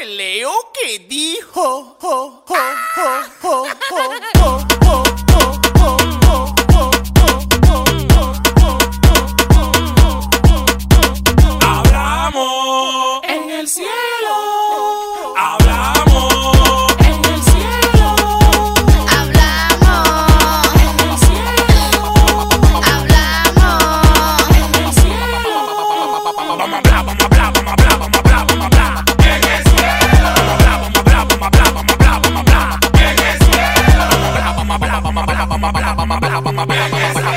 Leo que dijo. Hablamos en el cielo. Hablamos en el cielo. Hablamos en el cielo. Hablamos en el cielo. Vamos a hablar, vamos a hablar, vamos a hablar, vamos a hablar, vamos a hablar. En el cielo. Vamos a hablar, vamos a hablar, vamos a hablar, vamos a hablar. En el cielo. Vamos a hablar, vamos a hablar, vamos a hablar, vamos a hablar, vamos a hablar.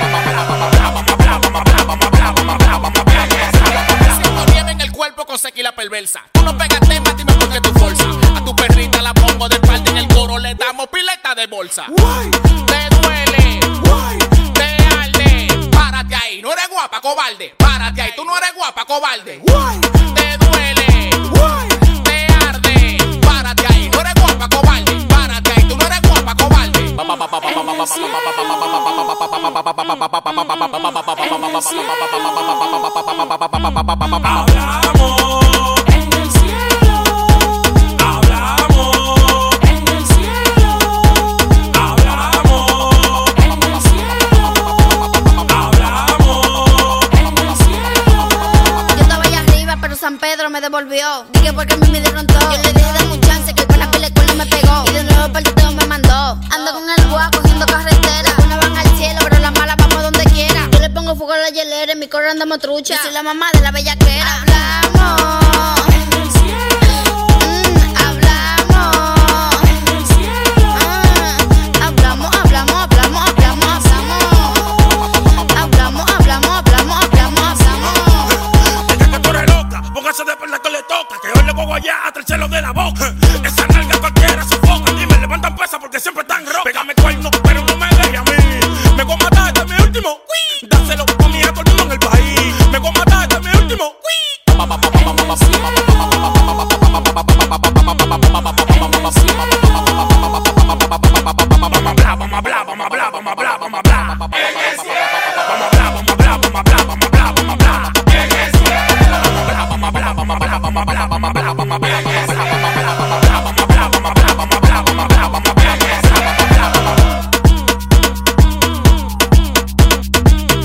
Conseguí la perversa. Tú no pegas tema, dime por qué tu fuerza. A tu perrita la pongo de espalda en el coro, le damos pileta de bolsa. Why? Te duele, Why? te arde. Párate ahí, no eres guapa, cobarde. Párate ahí, tú no eres guapa, cobarde. Why? Te duele, Why? te arde. Párate ahí, no eres guapa, cobarde. Párate ahí, tú no eres guapa, cobarde. Hablamos en el cielo. Hablamos en el cielo. Hablamos en el cielo. Hablamos en el cielo. Yo estaba allá arriba, pero San Pedro me devolvió. Dije porque a mí me dieron todo. Yo le dije dame un chance, que el pana pile culo me pegó. Y de nuevo para el teteo me mandó. Ando con el guá cogiendo carretera. Unas van al cielo, pero las malas vamos donde quiera. Yo le pongo fuego a la hielera, en mi coro andamos trucha. Yo soy la mamá de la bellaquera. Hablamos En el cielo. hablamos En el cielo. hablamos, hablamos, hablamos, hablamos, hablamos, hablamos, hablamos, hablamos. Deja que tú eres loca, póngase de perla que le toca. Que hoy le pongo allá hasta el cielo de la boca. Esa nalga cualquiera sofoca. Y me levantan pesa porque siempre están rojas. Pégame cuerno, pero no me deje a mí. Me voy a matar, este es mi último. Dáselo a mí a todo el mundo en el país. Me voy a matar, este es mi último. Vamos a hablar, vamos a hablar, vamos a hablar, vamos a hablar. Vamos a hablar, vamos a hablar, vamos a hablar, vamos a hablar, vamos a hablar. Vamos a hablar, vamos a hablar, vamos a hablar, vamos a hablar, vamos a hablar.